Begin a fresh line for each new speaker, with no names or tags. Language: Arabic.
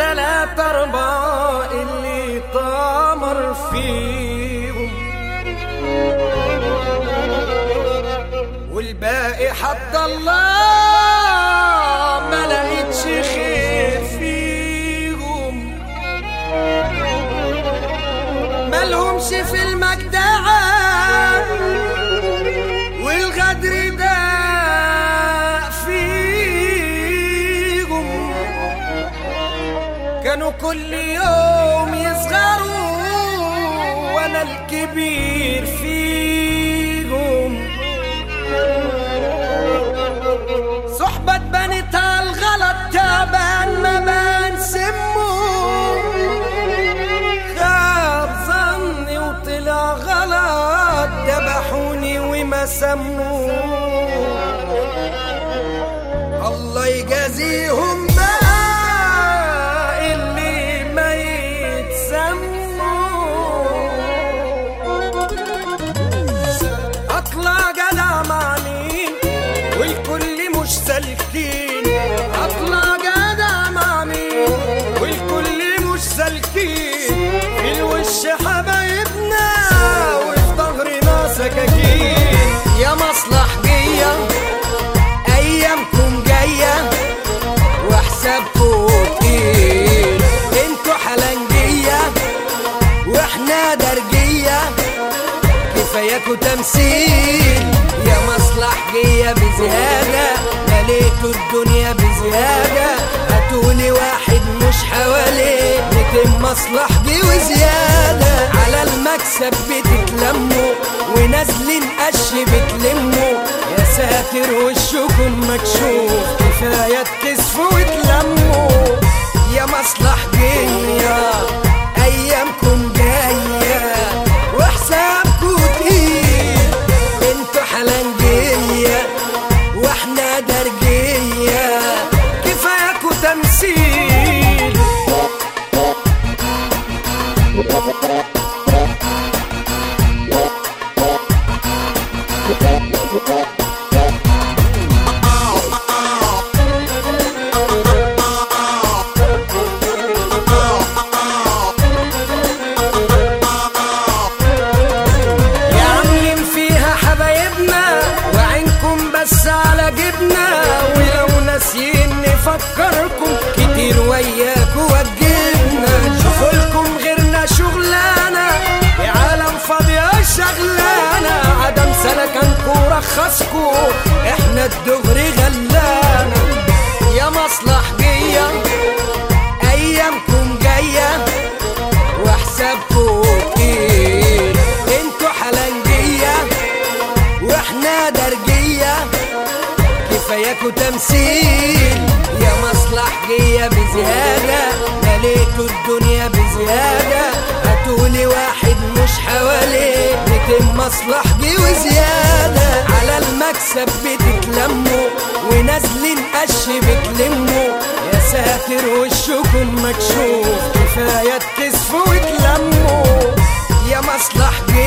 3 4 اللي طامر فيهم، والباقي حتى الله ما لقيتش خير فيهم. مالهمش في المجدعة والغدر ده فيهم، كانوا كل يوم يصغروا وانا الكبير فيهم. صحبة اتبنت على الغلط، تعبان ما بان سمه، خاب ظني وطلع غلط، ذبحوني وما سموا. الله يجازيهم بقى اللي ما يتسموا. اطلع جدع مع مين والكل مش سالكين، اطلع جدع مع مين والكل مش سالكين. في الوش حبايبنا وفي ظهرنا سكاكين. يا مصلحجية ايامكم جاية وحسابكم تقيل، انتوا حلنجية واحنا درجية، كفاياكوا تمثيل. يا مصلحجية بزيادة مليتوا الدنيا بزيادة، هاتولي واحد مش حواليه 200 مصلحجي وزيادة. على المكسب بتتلموا ونازلين قش بتلموا، يا ساتر وشكم مكشوف، كفاية تكسفوا وتلموا. يا مصلحجية ايامكم جاية وحسابكم تقيل، انتوا حلنجية واحنا درجية، كفاياكوا تمثيل. بس على جبنا ولو ناسيين نفكركم كتير وياكوا وجبنا. شوفولكم غيرنا شغلانة يا عالم فاضية شغلانة، عدم سلكنكوا رخصكوا احنا الدغري غلانا. يا مصلحجية ايامكم جاية وحسابكوا تقيل، انتوا حلنجية واحنا درجية، كفاياكوا تمثيل. يا مصلحجية بزيادة مليتوا الدنيا بزيادة، هاتولي واحد مش حواليه 200 مصلحجي وزيادة. على المكسب بتتلموا ونازلين قش بتلموا، يا ساتر وشكم مكشوف، كفاية تكسفوا وتلموا. يا مصلحجي